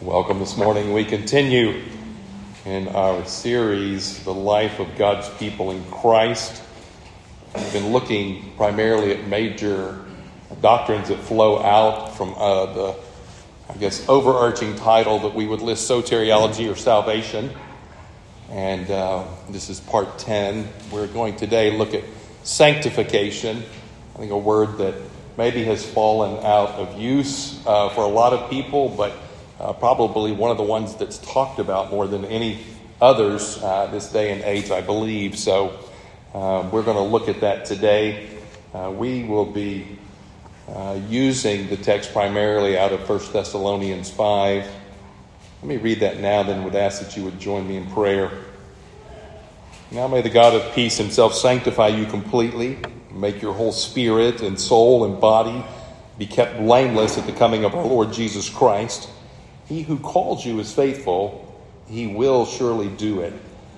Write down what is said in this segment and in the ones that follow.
Welcome this morning. We continue in our series, The Life of God's People in Christ. We've been looking primarily at major doctrines that flow out from the overarching title that we would list soteriology or salvation. And this is part 10. We're going today look at sanctification. I think a word that maybe has fallen out of use for a lot of people, but probably one of the ones that's talked about more than any others this day and age, I believe. So we're going to look at that today. We will be using the text primarily out of 1 Thessalonians 5. Let me read that now, then would ask that you would join me in prayer. Now may the God of peace himself sanctify you completely, make your whole spirit and soul and body be kept blameless at the coming of our Lord Jesus Christ. He who calls you is faithful. He will surely do it.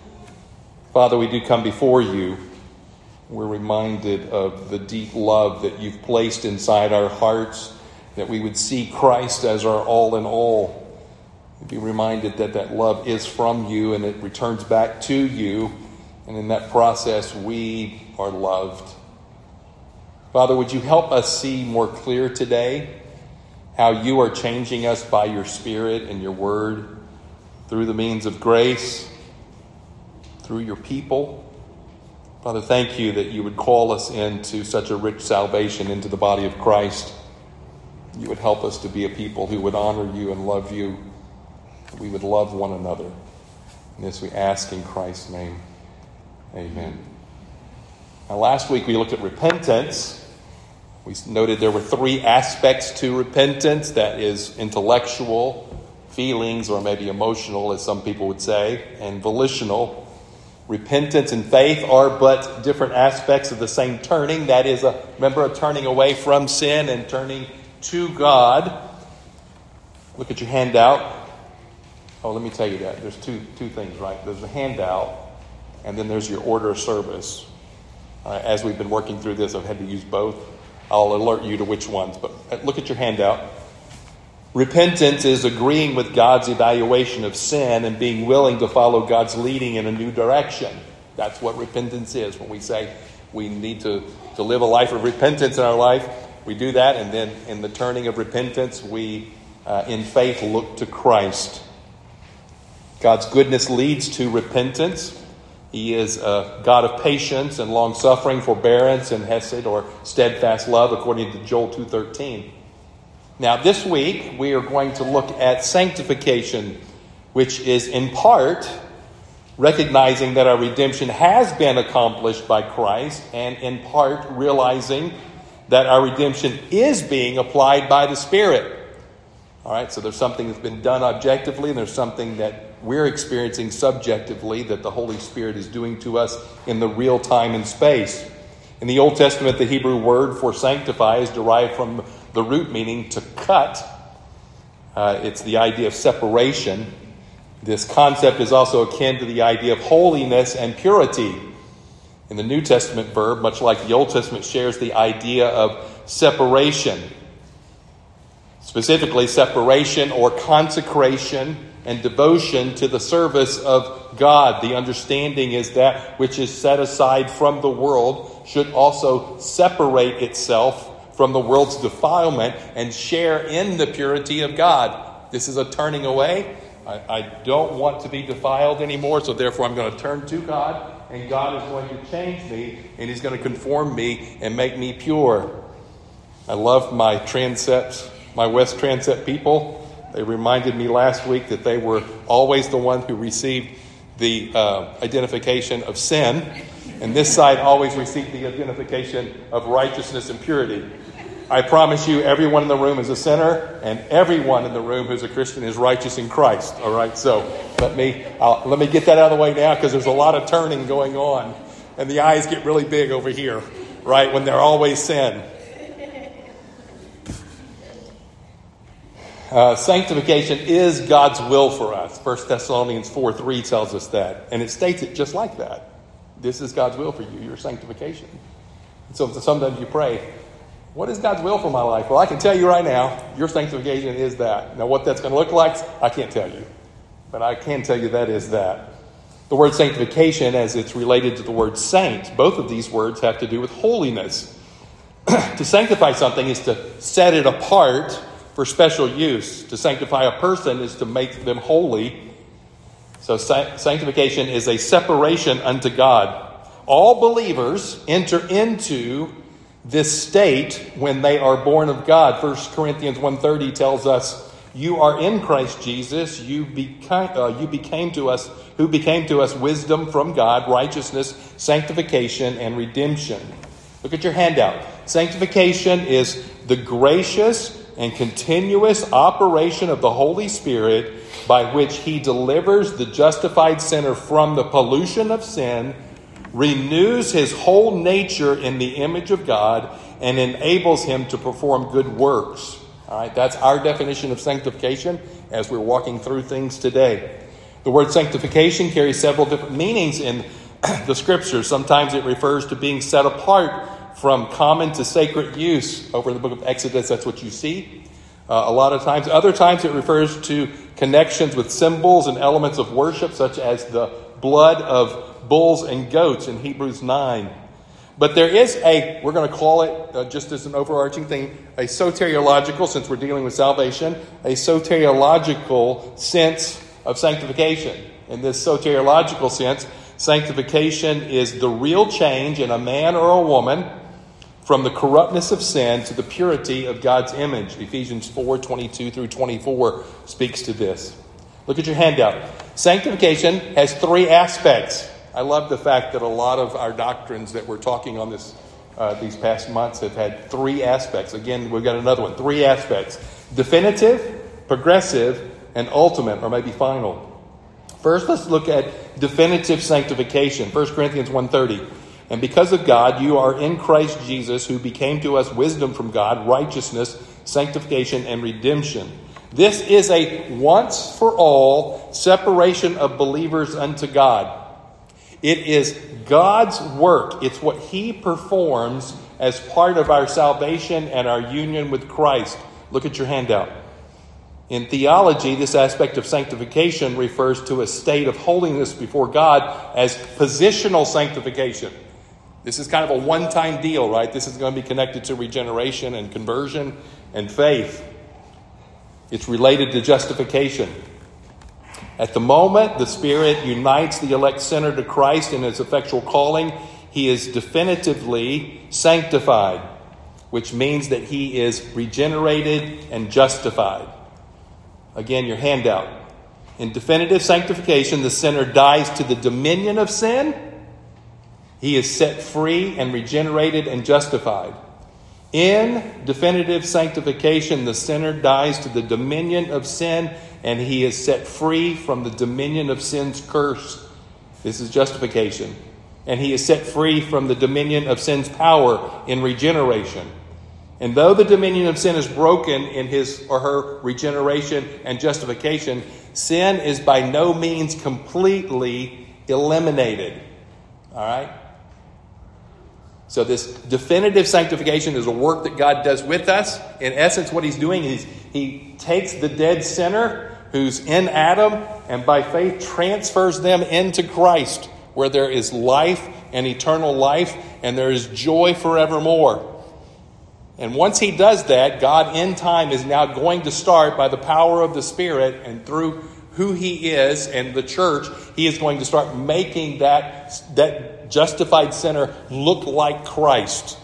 Father, we do come before you. We're reminded of the deep love that you've placed inside our hearts, that we would see Christ as our all in all. We'd be reminded that that love is from you and it returns back to you. And in that process, we are loved. Father, would you help us see more clear today how you are changing us by your Spirit and your word through the means of grace, through your people. Father, thank you that you would call us into such a rich salvation into the body of Christ. You would help us to be a people who would honor you and love you. We would love one another. And this we ask in Christ's name. Amen. Now, last week we looked at repentance. We noted there were three aspects to repentance. That is intellectual, feelings, or maybe emotional, as some people would say, and volitional. Repentance and faith are but different aspects of the same turning. That is, remember, a turning away from sin and turning to God. Look at your handout. Oh, let me tell you that. There's two things, right? There's a handout, and then there's your order of service. As we've been working through this, I've had to use both. I'll alert you to which ones, but look at your handout. Repentance is agreeing with God's evaluation of sin and being willing to follow God's leading in a new direction. That's what repentance is. When we say we need to live a life of repentance in our life, we do that, and then in the turning of repentance, we, in faith, look to Christ. God's goodness leads to repentance. He is a God of patience and long-suffering, forbearance, and hesed, or steadfast love, according to Joel 2:13. Now, this week, we are going to look at sanctification, which is in part recognizing that our redemption has been accomplished by Christ, and in part realizing that our redemption is being applied by the Spirit. All right, so there's something that's been done objectively, and there's something that we're experiencing subjectively that the Holy Spirit is doing to us in the real time and space. In the Old Testament, the Hebrew word for sanctify is derived from the root meaning to cut. It's the idea of separation. This concept is also akin to the idea of holiness and purity. In the New Testament verb, much like the Old Testament, shares the idea of separation. Specifically, separation or consecration and devotion to the service of God. The understanding is that which is set aside from the world should also separate itself from the world's defilement and share in the purity of God. This is a turning away. I don't want to be defiled anymore, so therefore I'm going to turn to God, and God is going to change me, and he's going to conform me and make me pure. I love my West Transept people. They reminded me last week that they were always the one who received the identification of sin, and this side always received the identification of righteousness and purity. I promise you, everyone in the room is a sinner, and everyone in the room who's a Christian is righteous in Christ. All right, so let me get that out of the way now, because there's a lot of turning going on, and the eyes get really big over here, right, when they're always sin. Sanctification is God's will for us. 1 Thessalonians 4:3 tells us that. And it states it just like that. This is God's will for you, your sanctification. So sometimes you pray, What is God's will for my life? Well, I can tell you right now, your sanctification is that. Now, what that's going to look like, I can't tell you. But I can tell you that is that. The word sanctification, as it's related to the word saint, both of these words have to do with holiness. To sanctify something is to set it apart for special use. To sanctify a person is to make them holy. So sanctification is a separation unto God. All believers enter into this state when they are born of God. 1 Corinthians 1:30 tells us, you are in Christ Jesus, who became to us wisdom from God, righteousness, sanctification, and redemption. Look at your handout. Sanctification is the gracious and continuous operation of the Holy Spirit by which He delivers the justified sinner from the pollution of sin, renews his whole nature in the image of God, and enables him to perform good works. All right, that's our definition of sanctification as we're walking through things today. The word sanctification carries several different meanings in the Scriptures. Sometimes it refers to being set apart from common to sacred use. Over in the book of Exodus, that's what you see a lot of times. Other times it refers to connections with symbols and elements of worship, such as the blood of bulls and goats in Hebrews 9. But there is we're going to call it, just as an overarching thing, a soteriological, since we're dealing with salvation, a soteriological sense of sanctification. In this soteriological sense, sanctification is the real change in a man or a woman from the corruptness of sin to the purity of God's image. Ephesians 4:22 through 24 speaks to this. Look at your handout. Sanctification has three aspects. I love the fact that a lot of our doctrines that we're talking on these past months have had three aspects. Again, we've got another one. Three aspects. Definitive, progressive, and ultimate, or maybe final. First, let's look at definitive sanctification. 1 Corinthians 1:30. And because of God, you are in Christ Jesus, who became to us wisdom from God, righteousness, sanctification, and redemption. This is a once-for-all separation of believers unto God. It is God's work. It's what He performs as part of our salvation and our union with Christ. Look at your handout. In theology, this aspect of sanctification refers to a state of holiness before God as positional sanctification. This is kind of a one-time deal, right? This is going to be connected to regeneration and conversion and faith. It's related to justification. At the moment the Spirit unites the elect sinner to Christ in his effectual calling, he is definitively sanctified, which means that he is regenerated and justified. Again, your handout. In definitive sanctification, the sinner dies to the dominion of sin. He is set free and regenerated and justified. In definitive sanctification, the sinner dies to the dominion of sin, and he is set free from the dominion of sin's curse. This is justification. And he is set free from the dominion of sin's power in regeneration. And though the dominion of sin is broken in his or her regeneration and justification, sin is by no means completely eliminated. All right? So this definitive sanctification is a work that God does with us. In essence, what He's doing is He takes the dead sinner who's in Adam and by faith transfers them into Christ, where there is life and eternal life and there is joy forevermore. And once He does that, God in time is now going to start by the power of the Spirit and through who He is and the church, He is going to start making that justified sinner look like Christ.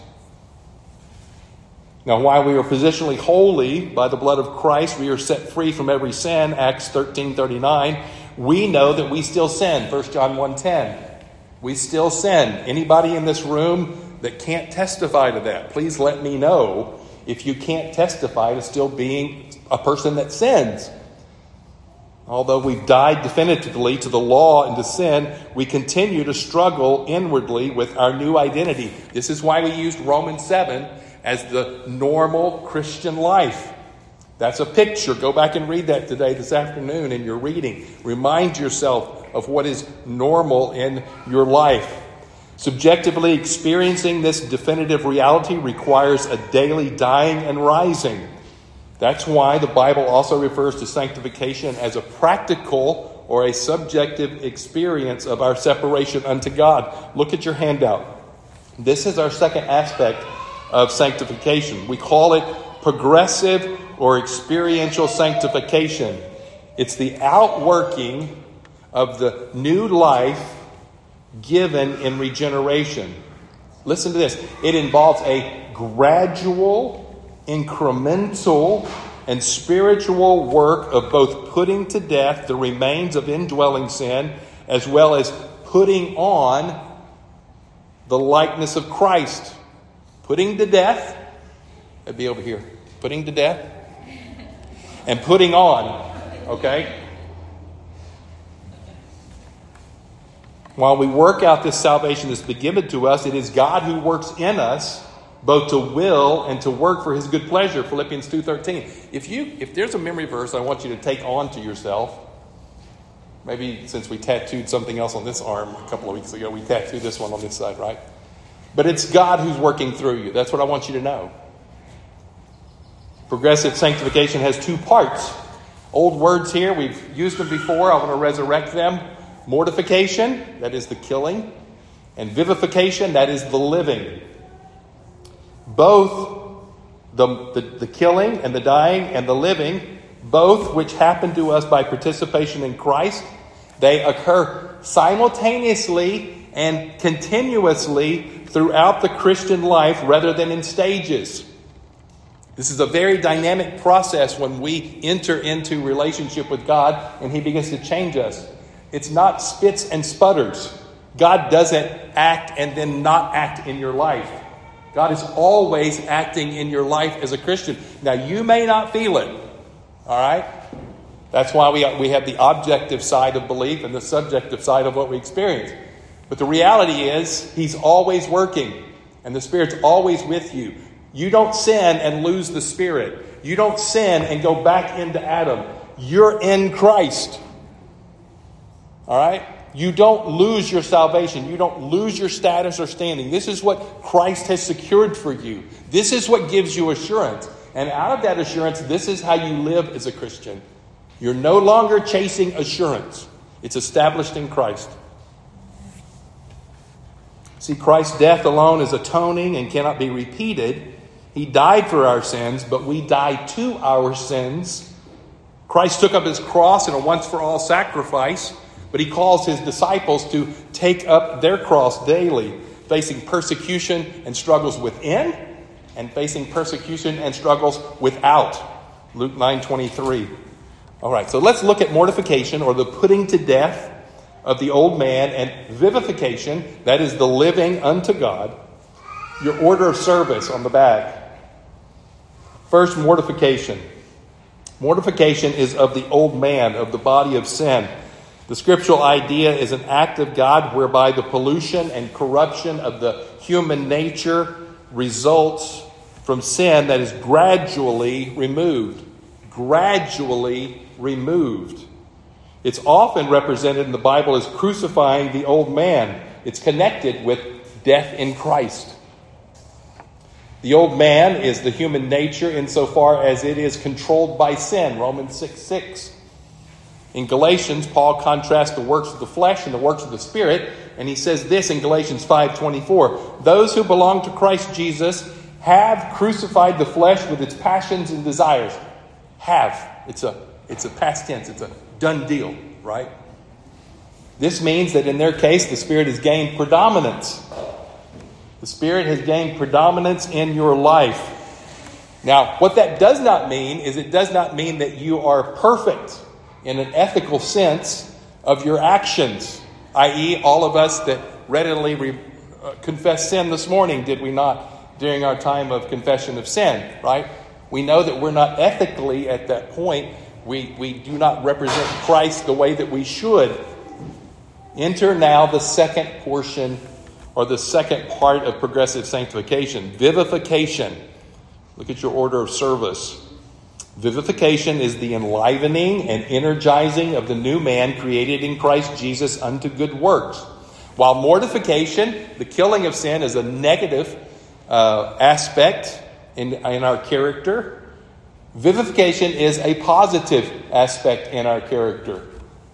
Now, while we are positionally holy by the blood of Christ, we are set free from every sin, Acts 13:39. We know that we still sin, 1 John 1:10. We still sin. Anybody in this room that can't testify to that, please let me know if you can't testify to still being a person that sins. Although we've died definitively to the law and to sin, we continue to struggle inwardly with our new identity. This is why we used Romans 7 as the normal Christian life. That's a picture. Go back and read that today, this afternoon in your reading. Remind yourself of what is normal in your life. Subjectively experiencing this definitive reality requires a daily dying and rising. That's why the Bible also refers to sanctification as a practical or a subjective experience of our separation unto God. Look at your handout. This is our second aspect of sanctification. We call it progressive or experiential sanctification. It's the outworking of the new life given in regeneration. Listen to this. It involves a gradual, incremental, and spiritual work of both putting to death the remains of indwelling sin, as well as putting on the likeness of Christ. Putting to death, that'd be over here. Putting to death and putting on. Okay? While we work out this salvation that's been given to us, it is God who works in us both to will and to work for his good pleasure. Philippians 2:13. If there's a memory verse I want you to take on to yourself, maybe since we tattooed something else on this arm a couple of weeks ago, we tattooed this one on this side, right? But it's God who's working through you. That's what I want you to know. Progressive sanctification has two parts. Old words here, we've used them before. I want to resurrect them. Mortification, that is the killing. And vivification, that is the living. Both the killing and the dying and the living, both which happen to us by participation in Christ, they occur simultaneously and continuously throughout the Christian life rather than in stages. This is a very dynamic process when we enter into relationship with God and he begins to change us. It's not spits and sputters. God doesn't act and then not act in your life. God is always acting in your life as a Christian. Now, you may not feel it. All right? That's why we have the objective side of belief and the subjective side of what we experience. But the reality is, he's always working. And the Spirit's always with you. You don't sin and lose the Spirit. You don't sin and go back into Adam. You're in Christ. All right? You don't lose your salvation. You don't lose your status or standing. This is what Christ has secured for you. This is what gives you assurance. And out of that assurance, this is how you live as a Christian. You're no longer chasing assurance. It's established in Christ. See, Christ's death alone is atoning and cannot be repeated. He died for our sins, but we die to our sins. Christ took up his cross in a once-for-all sacrifice, but he calls his disciples to take up their cross daily, facing persecution and struggles within and facing persecution and struggles without. Luke 9:23. All right, so let's look at mortification, or the putting to death of the old man, and vivification, that is the living unto God. Your order of service on the back. First, mortification. Mortification is of the old man, of the body of sin. The scriptural idea is an act of God whereby the pollution and corruption of the human nature results from sin that is gradually removed. Gradually removed. It's often represented in the Bible as crucifying the old man. It's connected with death in Christ. The old man is the human nature insofar as it is controlled by sin. Romans 6:6. In Galatians, Paul contrasts the works of the flesh and the works of the Spirit, and he says this in Galatians 5:24. Those who belong to Christ Jesus have crucified the flesh with its passions and desires. Have. It's a past tense. It's a done deal, right? This means that in their case, the Spirit has gained predominance. The Spirit has gained predominance in your life. Now, what that does not mean is it does not mean that you are perfect in an ethical sense of your actions, i.e., all of us that readily confess sin this morning, did we not, during our time of confession of sin, right? We know that we're not ethically at that point. We do not represent Christ the way that we should. Enter now the second portion, or the second part of progressive sanctification, vivification. Look at your order of service. Vivification is the enlivening and energizing of the new man created in Christ Jesus unto good works. While mortification, the killing of sin, is a negative aspect in our character, vivification is a positive aspect in our character.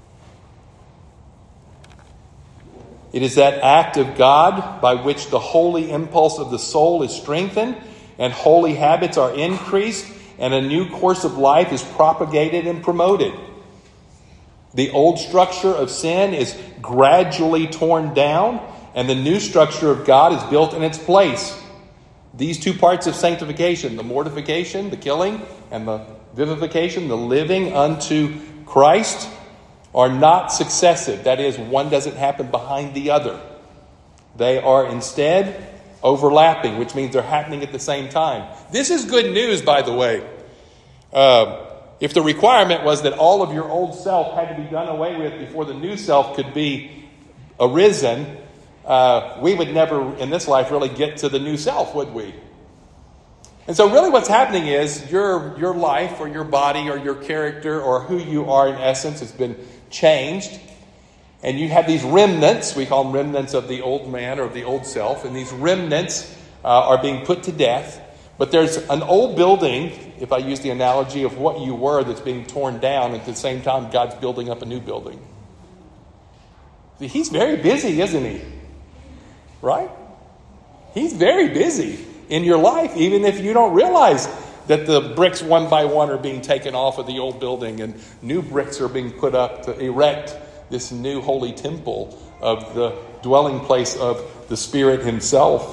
It is that act of God by which the holy impulse of the soul is strengthened and holy habits are increased and a new course of life is propagated and promoted. The old structure of sin is gradually torn down and the new structure of God is built in its place. These two parts of sanctification, the mortification, the killing, and the vivification, the living unto Christ, are not successive. That is, one doesn't happen behind the other. They are instead overlapping, which means they're happening at the same time. This is good news, by the way. If the requirement was that all of your old self had to be done away with before the new self could be arisen, we would never in this life really get to the new self, would we? And so really what's happening is your life or your body or your character or who you are in essence has been changed. And you have these remnants, we call them remnants of the old man or of the old self. And these remnants are being put to death. But there's an old building, if I use the analogy of what you were, that's being torn down. At the same time, God's building up a new building. See, he's very busy, isn't he? Right? He's very busy in your life, even if you don't realize that the bricks one by one are being taken off of the old building and new bricks are being put up to erect this new holy temple of the dwelling place of the Spirit himself.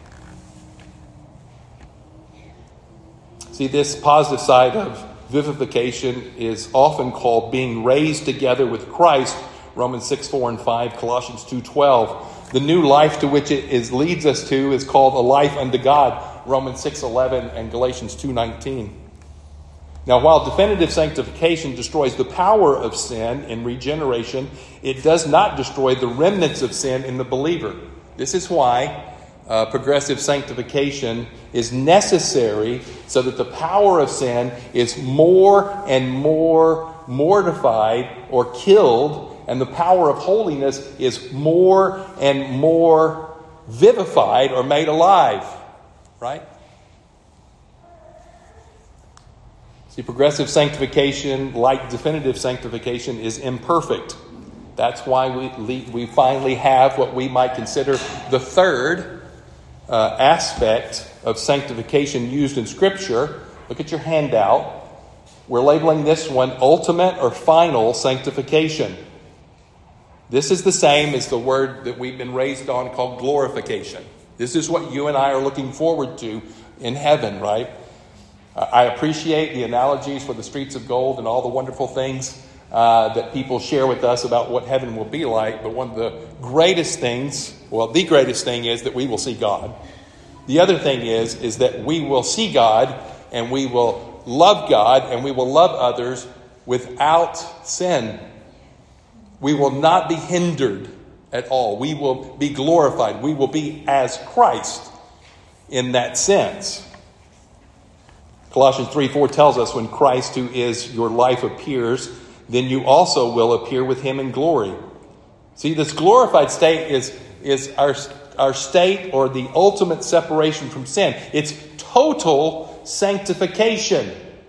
See, this positive side of vivification is often called being raised together with Christ, Romans 6:4 and 5, Colossians 2:12. The new life to which it leads us to is called a life unto God, Romans 6:11 and Galatians 2:19. Now, while definitive sanctification destroys the power of sin in regeneration, it does not destroy the remnants of sin in the believer. This is why progressive sanctification is necessary, so that the power of sin is more and more mortified or killed, and the power of holiness is more and more vivified or made alive. Right? See, progressive sanctification, like definitive sanctification, is imperfect. That's why we finally have what we might consider the third aspect of sanctification used in Scripture. Look at your handout. We're labeling this one ultimate or final sanctification. This is the same as the word that we've been raised on called glorification. This is what you and I are looking forward to in heaven, right? I appreciate the analogies for the streets of gold and all the wonderful things that people share with us about what heaven will be like. But one of the greatest things, the greatest thing is that we will see God. The other thing is that we will see God and we will love God and we will love others without sin. We will not be hindered at all. We will be glorified. We will be as Christ in that sense. Colossians 3:4 tells us when Christ, who is your life, appears, then you also will appear with him in glory. See, this glorified state is our state or the ultimate separation from sin. It's total sanctification.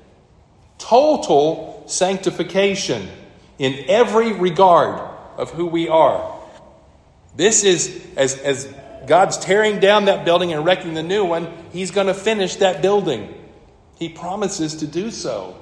Total sanctification in every regard of who we are. This is, as God's tearing down that building and erecting the new one, he's going to finish that building. He promises to do so.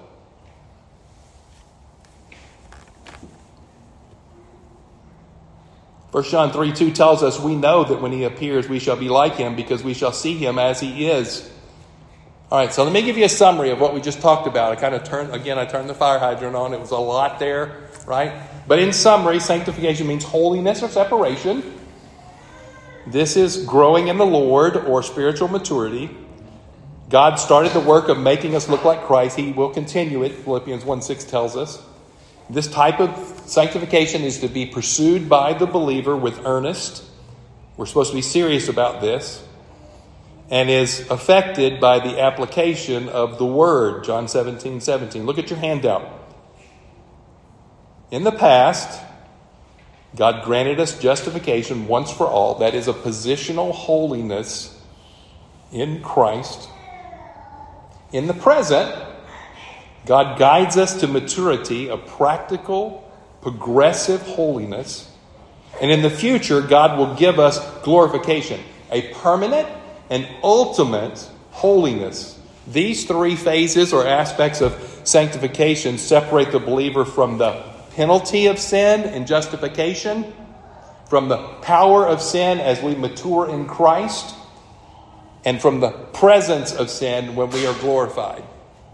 First John 3:2 tells us we know that when he appears we shall be like him because we shall see him as he is. All right, so let me give you a summary of what we just talked about. I turned the fire hydrant on. It was a lot there, right? But in summary, sanctification means holiness or separation. This is growing in the Lord or spiritual maturity. God started the work of making us look like Christ. He will continue it, Philippians 1:6 tells us. This type of sanctification is to be pursued by the believer with earnest. We're supposed to be serious about this. And is affected by the application of the Word, John 17:17. Look at your handout. In the past, God granted us justification once for all. That is a positional holiness in Christ. In the present, God guides us to maturity, a practical, progressive holiness. And in the future, God will give us glorification, a permanent and ultimate holiness. These three phases or aspects of sanctification separate the believer from the penalty of sin in justification, from the power of sin as we mature in Christ, and from the presence of sin when we are glorified.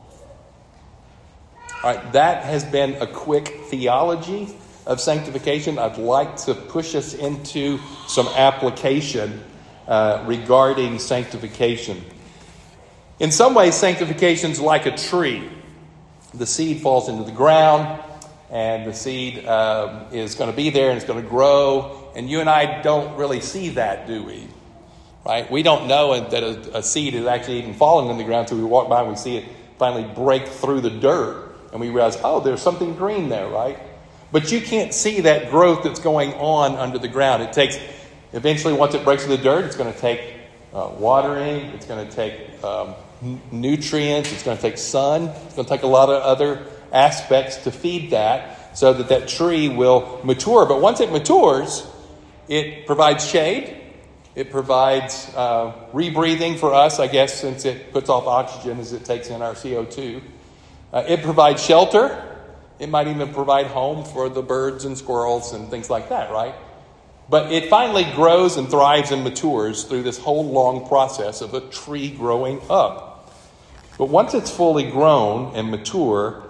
All right, that has been a quick theology of sanctification. I'd like to push us into some application regarding sanctification. In some ways, sanctification is like a tree. The seed falls into the ground, and the seed is going to be there and it's going to grow. And you and I don't really see that, do we? Right? We don't know that a seed is actually even falling in the ground until we walk by and we see it finally break through the dirt. And we realize, oh, there's something green there, right? But you can't see that growth that's going on under the ground. It takes, eventually, once it breaks through the dirt, it's going to take watering. It's going to take nutrients. It's going to take sun. It's going to take a lot of other aspects to feed that so that that tree will mature. But once it matures, it provides shade. It provides rebreathing for us, I guess, since it puts off oxygen as it takes in our CO2. It provides shelter. It might even provide home for the birds and squirrels and things like that, right? But it finally grows and thrives and matures through this whole long process of a tree growing up. But once it's fully grown and mature,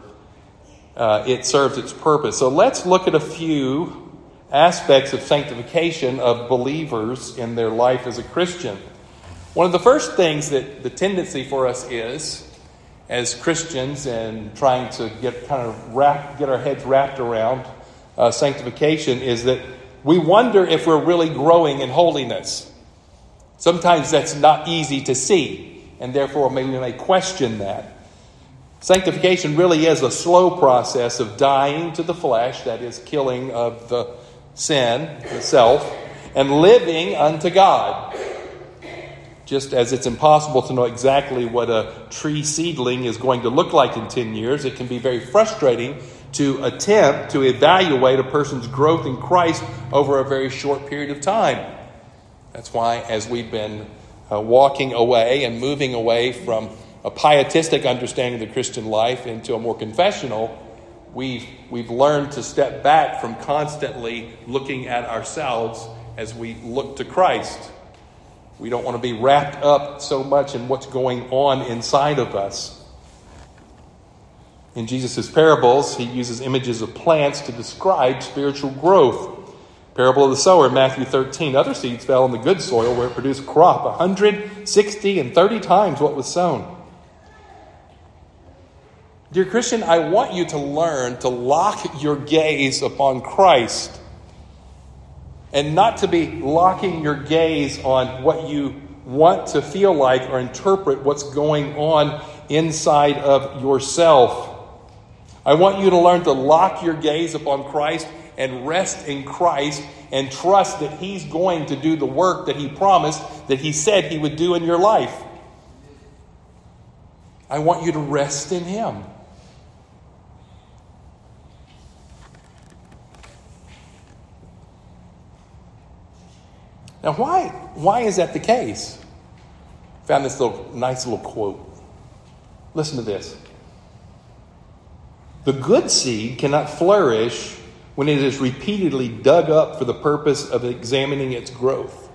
it serves its purpose. So let's look at a few aspects of sanctification of believers in their life as a Christian. One of the first things that the tendency for us is, as Christians, and trying to get our heads wrapped around sanctification, is that we wonder if we're really growing in holiness. Sometimes that's not easy to see, and therefore maybe we may question that. Sanctification really is a slow process of dying to the flesh, that is, killing of the sin, the self, and living unto God. Just as it's impossible to know exactly what a tree seedling is going to look like in 10 years, it can be very frustrating to attempt to evaluate a person's growth in Christ over a very short period of time. That's why, as we've been walking away and moving away from a pietistic understanding of the Christian life into a more confessional, we've learned to step back from constantly looking at ourselves as we look to Christ. We don't want to be wrapped up so much in what's going on inside of us. In Jesus' parables, he uses images of plants to describe spiritual growth. Parable of the sower, Matthew 13. Other seeds fell in the good soil where it produced crop 100, 60, and 30 times what was sown. Dear Christian, I want you to learn to lock your gaze upon Christ and not to be locking your gaze on what you want to feel like or interpret what's going on inside of yourself. I want you to learn to lock your gaze upon Christ and rest in Christ and trust that he's going to do the work that he promised, that he said he would do in your life. I want you to rest in him. Now, why is that the case? I found this nice little quote. Listen to this. The good seed cannot flourish when it is repeatedly dug up for the purpose of examining its growth.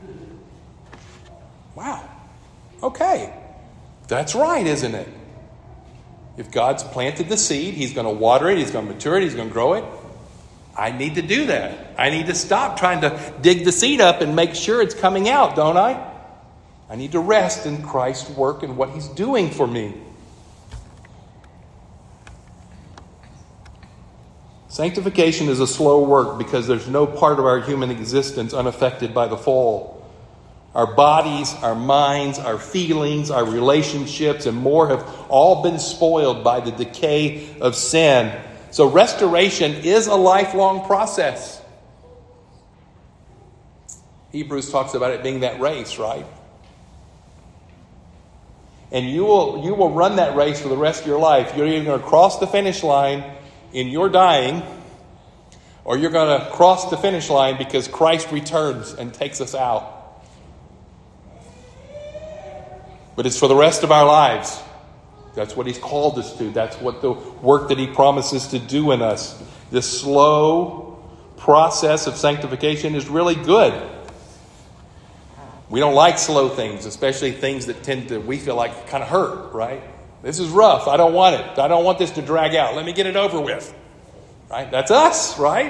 Wow. Okay. That's right, isn't it? If God's planted the seed, he's going to water it, he's going to mature it, he's going to grow it. I need to do that. I need to stop trying to dig the seed up and make sure it's coming out, don't I? I need to rest in Christ's work and what he's doing for me. Sanctification is a slow work because there's no part of our human existence unaffected by the fall. Our bodies, our minds, our feelings, our relationships, and more have all been spoiled by the decay of sin. So restoration is a lifelong process. Hebrews talks about it being that race, right? And you will run that race for the rest of your life. You're either going to cross the finish line in your dying, or you're going to cross the finish line because Christ returns and takes us out. But it's for the rest of our lives. That's what he's called us to. That's what the work that he promises to do in us. This slow process of sanctification is really good. We don't like slow things, especially things that we feel like kind of hurt, right? This is rough. I don't want it. I don't want this to drag out. Let me get it over with. Right? That's us, right?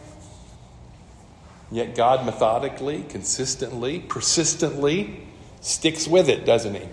Yet God methodically, consistently, persistently sticks with it, doesn't he?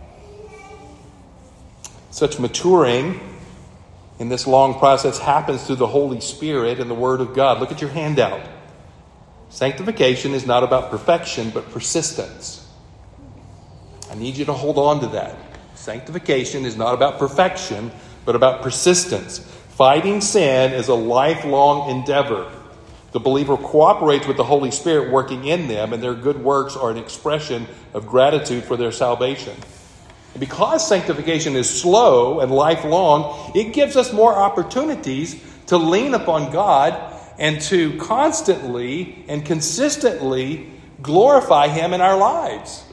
Such maturing in this long process happens through the Holy Spirit and the Word of God. Look at your handout. Sanctification is not about perfection, but persistence. I need you to hold on to that. Sanctification is not about perfection, but about persistence. Fighting sin is a lifelong endeavor. The believer cooperates with the Holy Spirit working in them, and their good works are an expression of gratitude for their salvation. And because sanctification is slow and lifelong, it gives us more opportunities to lean upon God and to constantly and consistently glorify him in our lives.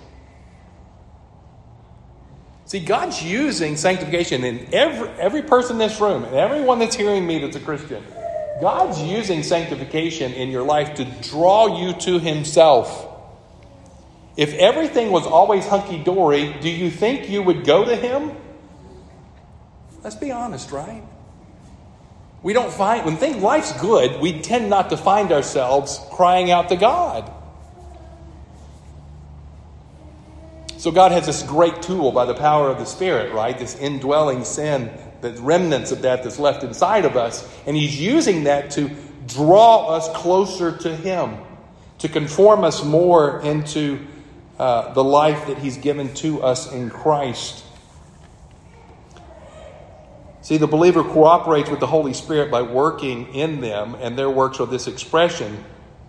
See, God's using sanctification in every person in this room, and everyone that's hearing me that's a Christian. God's using sanctification in your life to draw you to himself. If everything was always hunky-dory, do you think you would go to him? Let's be honest, right? We don't find, when life's good, we tend not to find ourselves crying out to God. So God has this great tool by the power of the Spirit, right? This indwelling sin, the remnants of that that's left inside of us. And he's using that to draw us closer to him, to conform us more into the life that he's given to us in Christ. See, the believer cooperates with the Holy Spirit by working in them, and their works are this expression.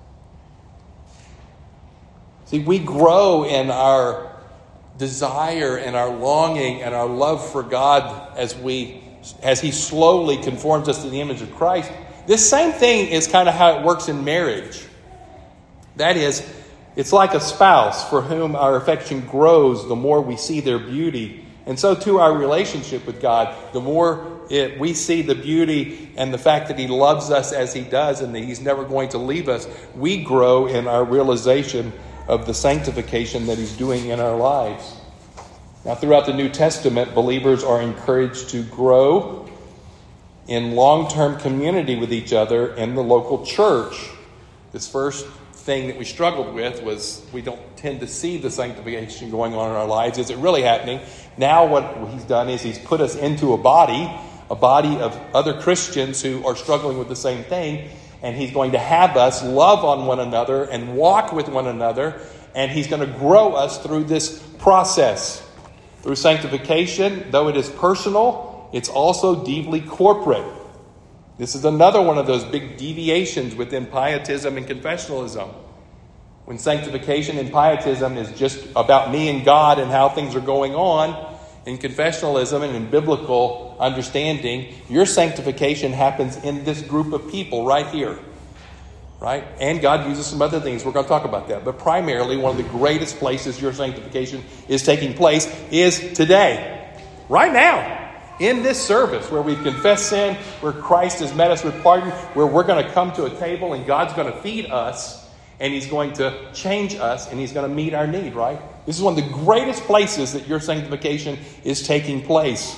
See, we grow in our desire and our longing and our love for God as he slowly conforms us to the image of Christ. This same thing is kind of how it works in marriage. That is, it's like a spouse for whom our affection grows the more we see their beauty. And so too our relationship with God, the more we see the beauty and the fact that he loves us as he does and that he's never going to leave us, we grow in our realization of the sanctification that he's doing in our lives. Now, throughout the New Testament, believers are encouraged to grow in long-term community with each other in the local church. This first thing that we struggled with was we don't tend to see the sanctification going on in our lives. Is it really happening? Now what he's done is he's put us into a body of other Christians who are struggling with the same thing, and he's going to have us love on one another and walk with one another, and he's going to grow us through this process. Through sanctification, though it is personal, it's also deeply corporate. This is another one of those big deviations within pietism and confessionalism. When sanctification and pietism is just about me and God and how things are going on, in confessionalism and in biblical understanding, your sanctification happens in this group of people right here. Right? And God uses some other things. We're going to talk about that. But primarily, one of the greatest places your sanctification is taking place is today. Right now. In this service where we've confessed sin, where Christ has met us with pardon, where we're going to come to a table and God's going to feed us and he's going to change us and he's going to meet our need, right? This is one of the greatest places that your sanctification is taking place.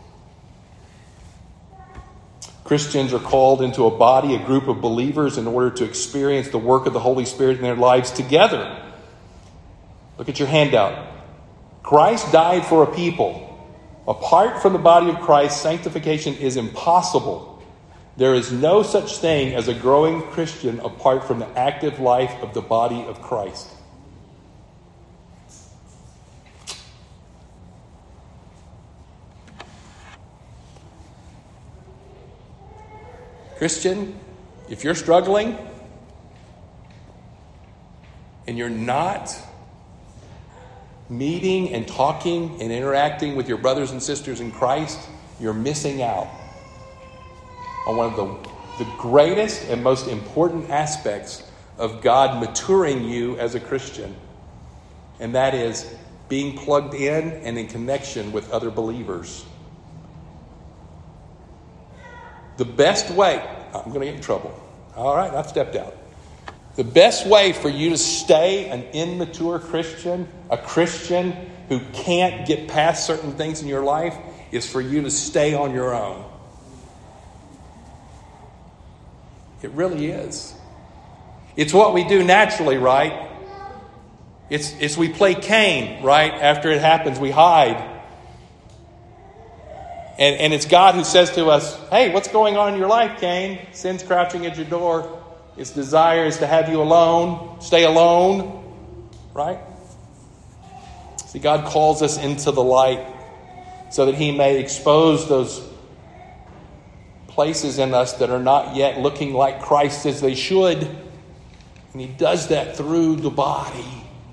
Christians are called into a body, a group of believers, in order to experience the work of the Holy Spirit in their lives together. Look at your handout. Christ died for a people. Apart from the body of Christ, sanctification is impossible. There is no such thing as a growing Christian apart from the active life of the body of Christ. Christian, if you're struggling and you're not meeting and talking and interacting with your brothers and sisters in Christ, you're missing out on one of the greatest and most important aspects of God maturing you as a Christian. And that is being plugged in and in connection with other believers. The best way, I'm going to get in trouble. All right, I've stepped out. The best way for you to stay an immature Christian, a Christian who can't get past certain things in your life, is for you to stay on your own. It really is. It's what we do naturally, right? It's we play Cain, right? After it happens, we hide. And it's God who says to us, hey, what's going on in your life, Cain? Sin's crouching at your door. Its desire is to have you alone. Stay alone. Right? See, God calls us into the light so that he may expose those places in us that are not yet looking like Christ as they should. And he does that through the body.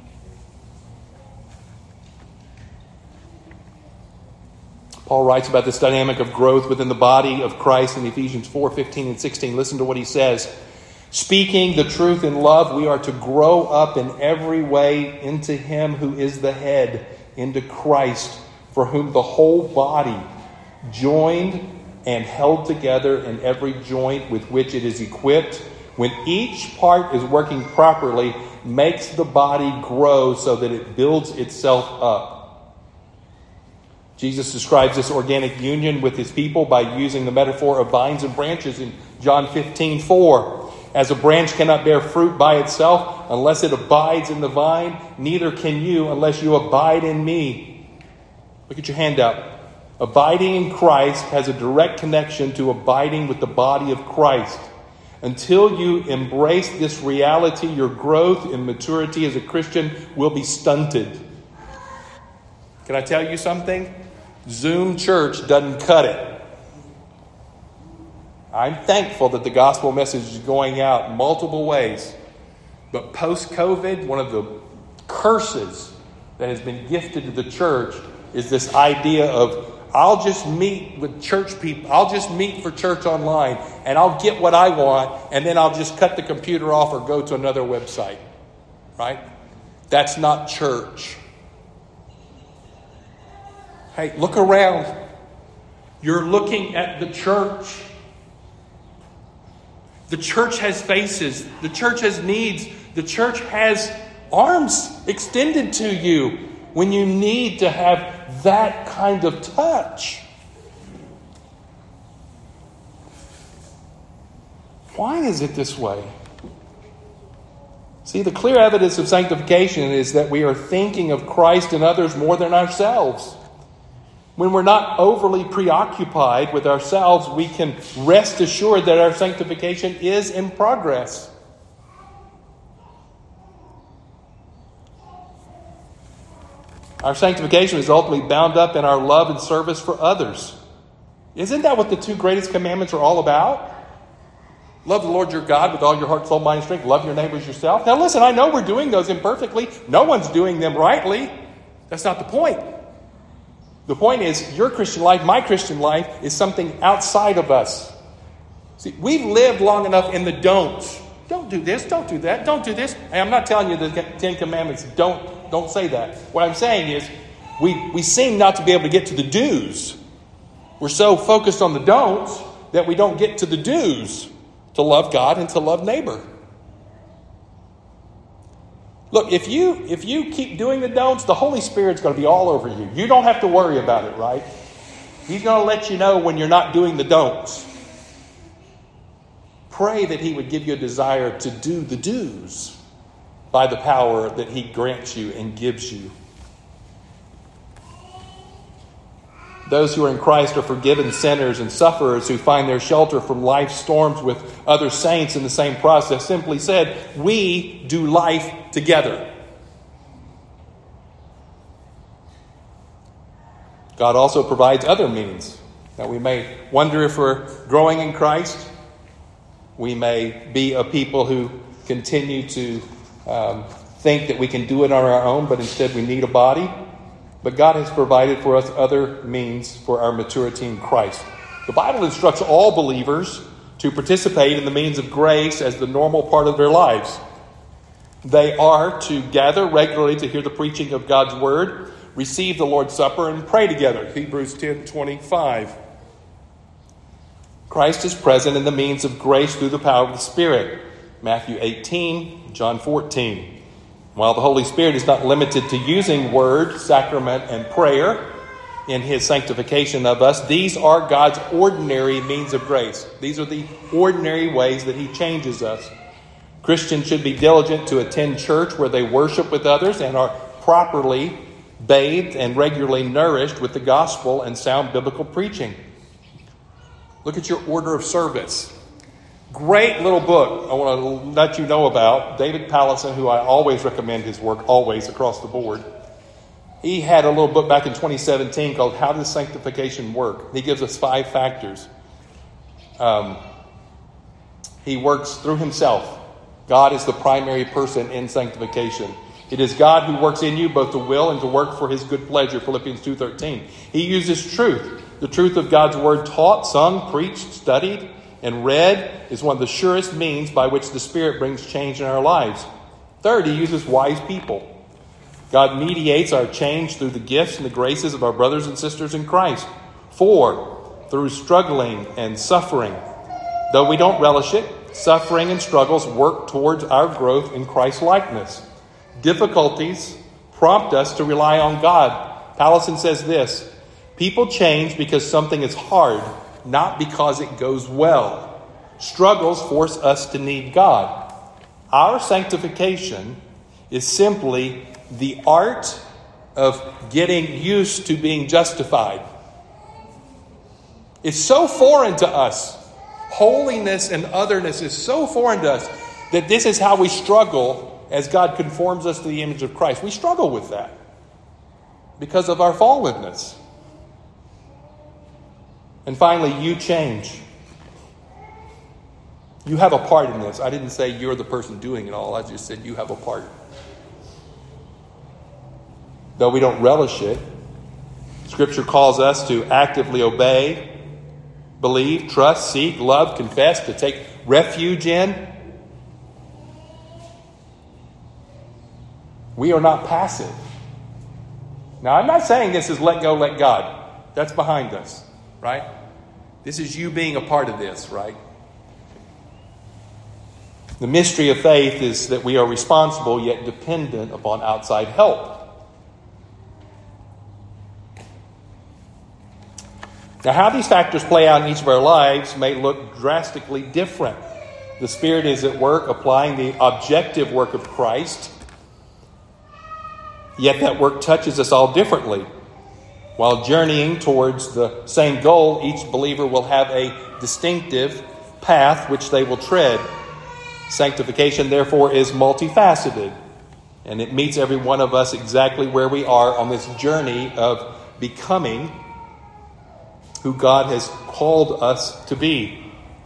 Paul writes about this dynamic of growth within the body of Christ in Ephesians 4:15 and 16. Listen to what he says. Speaking the truth in love, we are to grow up in every way into him who is the head, into Christ, for whom the whole body, joined and held together in every joint with which it is equipped, when each part is working properly, makes the body grow so that it builds itself up. Jesus describes this organic union with his people by using the metaphor of vines and branches in John 15:4. As a branch cannot bear fruit by itself unless it abides in the vine, neither can you unless you abide in me. Look at your handout. Abiding in Christ has a direct connection to abiding with the body of Christ. Until you embrace this reality, your growth and maturity as a Christian will be stunted. Can I tell you something? Zoom church doesn't cut it. I'm thankful that the gospel message is going out in multiple ways. But post-COVID, one of the curses that has been gifted to the church is this idea of, I'll just meet with church people. I'll just meet for church online and I'll get what I want and then I'll just cut the computer off or go to another website. Right? That's not church. Hey, look around. You're looking at the church. The church has faces. The church has needs. The church has arms extended to you when you need to have that kind of touch. Why is it this way? See, the clear evidence of sanctification is that we are thinking of Christ and others more than ourselves. When we're not overly preoccupied with ourselves, we can rest assured that our sanctification is in progress. Our sanctification is ultimately bound up in our love and service for others. Isn't that what the two greatest commandments are all about? Love the Lord your God with all your heart, soul, mind, and strength. Love your neighbors yourself. Now listen, I know we're doing those imperfectly. No one's doing them rightly. That's not the point. The point is, your Christian life, my Christian life, is something outside of us. See, we've lived long enough in the don'ts. Don't do this, don't do that, don't do this. And I'm not telling you the Ten Commandments don't say that. What I'm saying is, we seem not to be able to get to the do's. We're so focused on the don'ts that we don't get to the do's, to love God and to love neighbor. Look, if you keep doing the don'ts, the Holy Spirit's going to be all over you. You don't have to worry about it, right? He's going to let you know when you're not doing the don'ts. Pray that he would give you a desire to do the do's by the power that he grants you and gives you. Those who are in Christ are forgiven sinners and sufferers who find their shelter from life's storms with other saints in the same process. Simply said, we do life together. God also provides other means that we may wonder if we're growing in Christ. We may be a people who continue to think that we can do it on our own, but instead we need a body. But God has provided for us other means for our maturity in Christ. The Bible instructs all believers to participate in the means of grace as the normal part of their lives. They are to gather regularly to hear the preaching of God's word, receive the Lord's Supper, and pray together. Hebrews 10:25. Christ is present in the means of grace through the power of the Spirit. Matthew 18, John 14. While the Holy Spirit is not limited to using word, sacrament, and prayer in his sanctification of us, these are God's ordinary means of grace. These are the ordinary ways that he changes us. Christians should be diligent to attend church where they worship with others and are properly bathed and regularly nourished with the gospel and sound biblical preaching. Look at your order of service. Great little book I want to let you know about. David Pallison, who I always recommend his work, always across the board. He had a little book back in 2017 called How Does Sanctification Work? He gives us 5 factors. He works through himself. God is the primary person in sanctification. It is God who works in you both to will and to work for his good pleasure, Philippians 2:13. He uses truth. The truth of God's word taught, sung, preached, studied, and read is one of the surest means by which the Spirit brings change in our lives. Third, he uses wise people. God mediates our change through the gifts and the graces of our brothers and sisters in Christ. 4, through struggling and suffering. Though we don't relish it, suffering and struggles work towards our growth in Christ's likeness. Difficulties prompt us to rely on God. Pallison says this: people change because something is hard, not because it goes well. Struggles force us to need God. Our sanctification is simply the art of getting used to being justified. It's so foreign to us. Holiness and otherness is so foreign to us that this is how we struggle as God conforms us to the image of Christ. We struggle with that because of our fallenness. And finally, you change. You have a part in this. I didn't say you're the person doing it all. I just said you have a part. Though we don't relish it, Scripture calls us to actively obey, believe, trust, seek, love, confess, to take refuge in. We are not passive. Now, I'm not saying this is let go, let God. That's behind us, right? This is you being a part of this, right? The mystery of faith is that we are responsible yet dependent upon outside help. Now, how these factors play out in each of our lives may look drastically different. The Spirit is at work applying the objective work of Christ, yet that work touches us all differently. While journeying towards the same goal, each believer will have a distinctive path which they will tread. Sanctification, therefore, is multifaceted, and it meets every one of us exactly where we are on this journey of becoming who God has called us to be.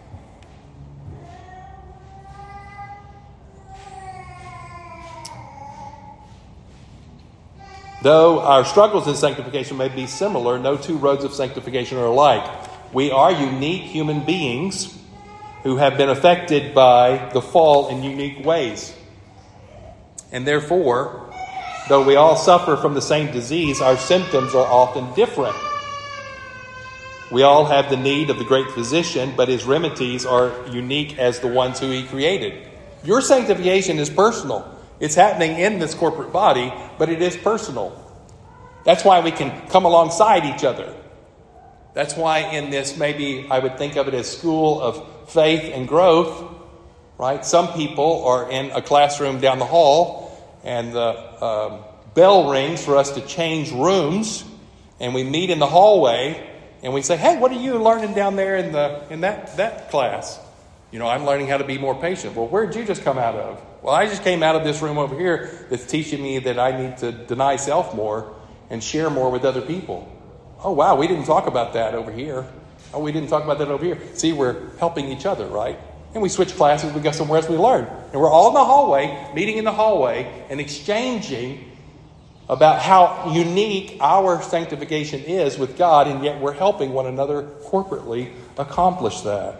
Though our struggles in sanctification may be similar, no two roads of sanctification are alike. We are unique human beings who have been affected by the fall in unique ways. And therefore, though we all suffer from the same disease, our symptoms are often different. We all have the need of the great physician, but his remedies are unique as the ones who he created. Your sanctification is personal. It's happening in this corporate body, but it is personal. That's why we can come alongside each other. That's why in this, maybe I would think of it as school of faith and growth, right? Some people are in a classroom down the hall, and the bell rings for us to change rooms, and we meet in the hallway, and we say, "Hey, what are you learning down there in that class?" "You know, I'm learning how to be more patient." "Well, where did you just come out of?" "Well, I just came out of this room over here that's teaching me that I need to deny self more and share more with other people." "Oh, wow, we didn't talk about that over here." "Oh, we didn't talk about that over here." See, we're helping each other, right? And we switch classes, we go somewhere else, we learn. And we're all in the hallway, meeting in the hallway, and exchanging about how unique our sanctification is with God, and yet we're helping one another corporately accomplish that.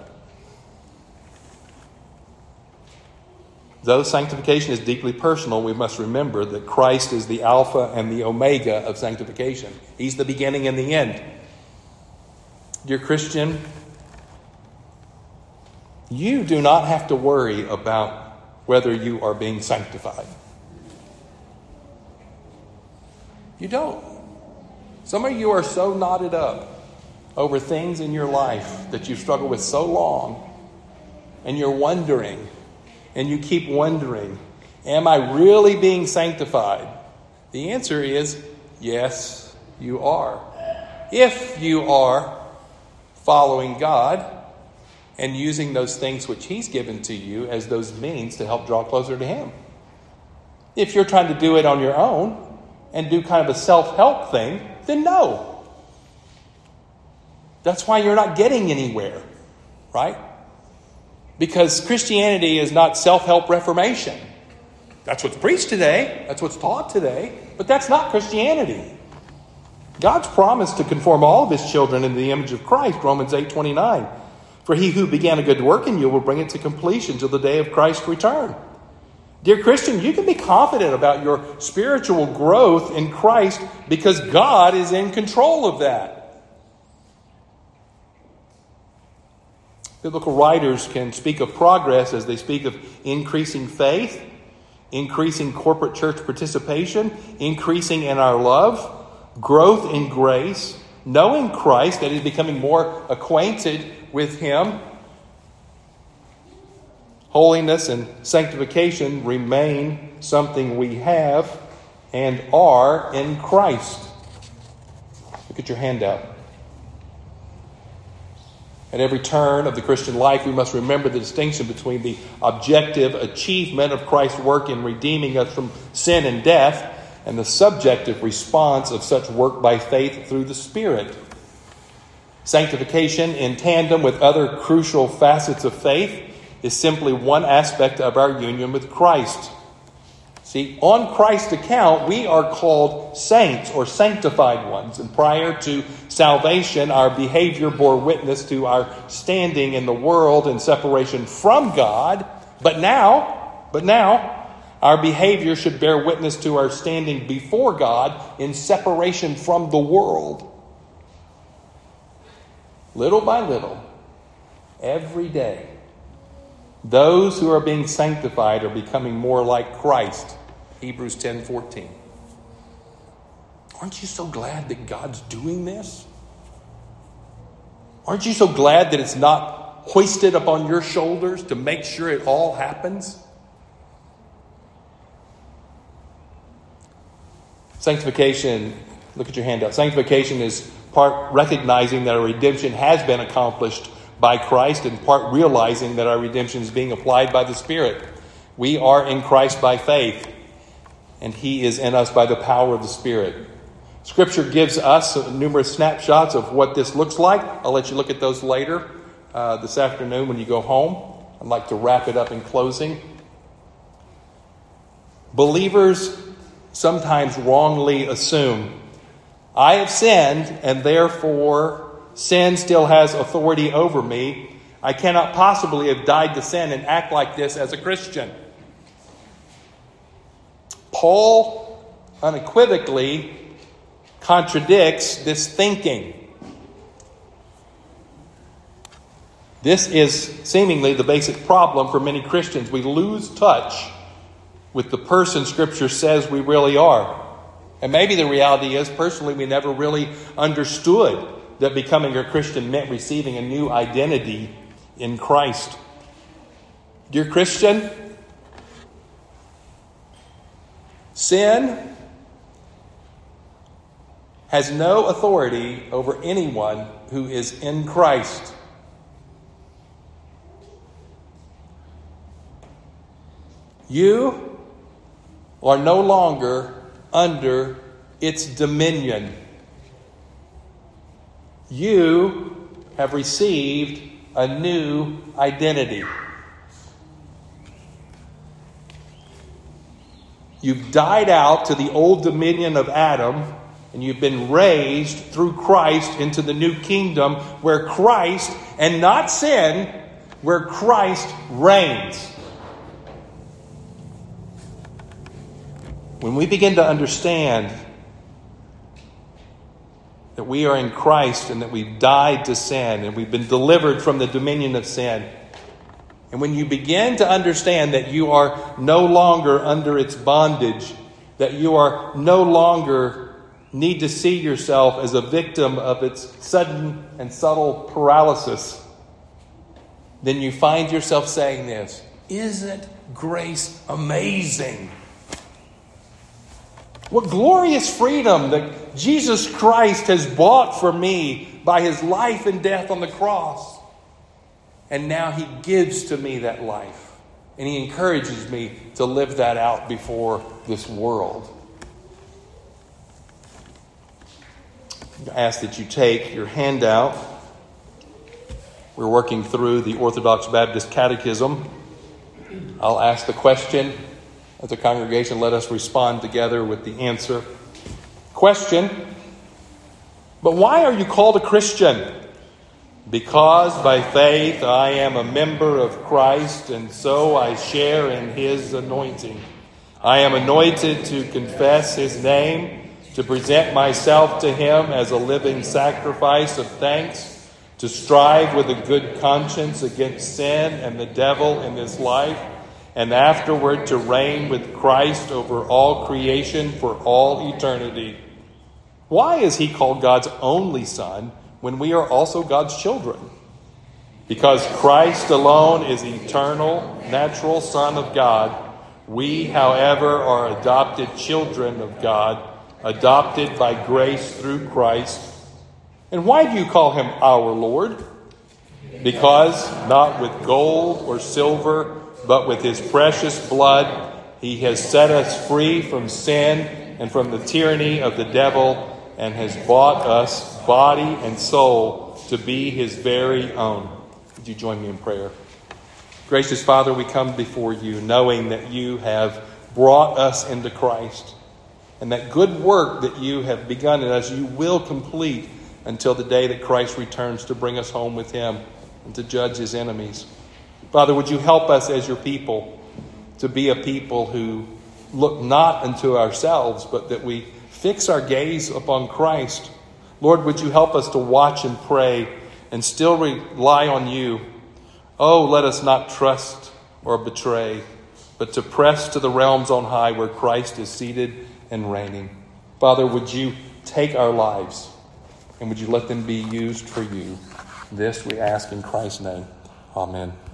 Though sanctification is deeply personal, we must remember that Christ is the Alpha and the Omega of sanctification. He's the beginning and the end. Dear Christian, you do not have to worry about whether you are being sanctified. You don't. Some of you are so knotted up over things in your life that you've struggled with so long, and you're wondering, and you keep wondering, am I really being sanctified? The answer is yes, you are. If you are following God and using those things which He's given to you as those means to help draw closer to Him. If you're trying to do it on your own and do kind of a self-help thing, then no. That's why you're not getting anywhere, right? Because Christianity is not self-help reformation. That's what's preached today. That's what's taught today. But that's not Christianity. God's promised to conform all of His children into the image of Christ, Romans 8:29. For He who began a good work in you will bring it to completion till the day of Christ's return. Dear Christian, you can be confident about your spiritual growth in Christ because God is in control of that. Biblical writers can speak of progress as they speak of increasing faith, increasing corporate church participation, increasing in our love, growth in grace, knowing Christ, that is becoming more acquainted with Him. Holiness and sanctification remain something we have and are in Christ. Look at your handout. At every turn of the Christian life, we must remember the distinction between the objective achievement of Christ's work in redeeming us from sin and death and the subjective response of such work by faith through the Spirit. Sanctification, in tandem with other crucial facets of faith, is simply one aspect of our union with Christ. See, on Christ's account, we are called saints or sanctified ones. And prior to salvation, our behavior bore witness to our standing in the world in separation from God. But now, our behavior should bear witness to our standing before God in separation from the world. Little by little, every day, those who are being sanctified are becoming more like Christ. Hebrews 10:14. Aren't you so glad that God's doing this? Aren't you so glad that it's not hoisted upon your shoulders to make sure it all happens? Sanctification, look at your handout. Sanctification is part recognizing that our redemption has been accomplished by Christ, and part realizing that our redemption is being applied by the Spirit. We are in Christ by faith, and He is in us by the power of the Spirit. Scripture gives us numerous snapshots of what this looks like. I'll let you look at those later this afternoon when you go home. I'd like to wrap it up in closing. Believers sometimes wrongly assume, I have sinned, and therefore sin still has authority over me. I cannot possibly have died to sin and act like this as a Christian. Paul unequivocally contradicts this thinking. This is seemingly the basic problem for many Christians. We lose touch with the person Scripture says we really are. And maybe the reality is, personally, we never really understood that becoming a Christian meant receiving a new identity in Christ. Dear Christian, sin has no authority over anyone who is in Christ. You are no longer under its dominion. You have received a new identity. You've died out to the old dominion of Adam, and you've been raised through Christ into the new kingdom where Christ, and not sin, where Christ reigns. When we begin to understand that we are in Christ and that we've died to sin and we've been delivered from the dominion of sin, and when you begin to understand that you are no longer under its bondage, that you are no longer need to see yourself as a victim of its sudden and subtle paralysis, then you find yourself saying this: isn't grace amazing? What glorious freedom that Jesus Christ has bought for me by his life and death on the cross. And now he gives to me that life. And he encourages me to live that out before this world. I ask that you take your handout. We're working through the Orthodox Baptist Catechism. I'll ask the question. As a congregation, let us respond together with the answer. Question: but why are you called a Christian? Because by faith I am a member of Christ, and so I share in his anointing. I am anointed to confess his name, to present myself to him as a living sacrifice of thanks, to strive with a good conscience against sin and the devil in this life, and afterward to reign with Christ over all creation for all eternity. Why is he called God's only Son when we are also God's children? Because Christ alone is eternal, natural Son of God. We, however, are adopted children of God, adopted by grace through Christ. And why do you call him our Lord? Because not with gold or silver, but with his precious blood, he has set us free from sin and from the tyranny of the devil, and has bought us, body and soul, to be his very own. Would you join me in prayer? Gracious Father, we come before you knowing that you have brought us into Christ, and that good work that you have begun in us, you will complete until the day that Christ returns to bring us home with him and to judge his enemies. Father, would you help us as your people to be a people who look not unto ourselves, but that we fix our gaze upon Christ. Lord, would you help us to watch and pray and still rely on you? Oh, let us not trust or betray, but to press to the realms on high where Christ is seated and reigning. Father, would you take our lives and would you let them be used for you? This we ask in Christ's name. Amen.